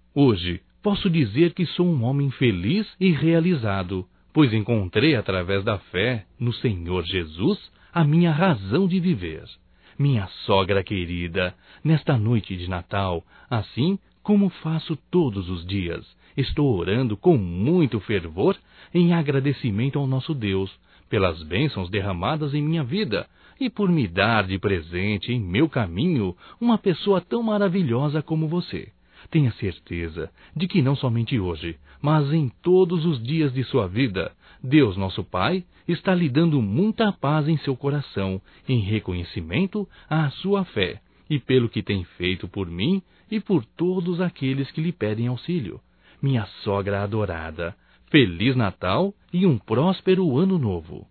Hoje, posso dizer que sou um homem feliz e realizado, pois encontrei através da fé no Senhor Jesus a minha razão de viver. Minha sogra querida, nesta noite de Natal, assim como faço todos os dias, estou orando com muito fervor em agradecimento ao nosso Deus pelas bênçãos derramadas em minha vida e por me dar de presente em meu caminho uma pessoa tão maravilhosa como você. Tenha certeza de que não somente hoje, mas em todos os dias de sua vida, Deus nosso Pai está lhe dando muita paz em seu coração, em reconhecimento à sua fé e pelo que tem feito por mim e por todos aqueles que lhe pedem auxílio. Minha sogra adorada, Feliz Natal e um próspero Ano Novo!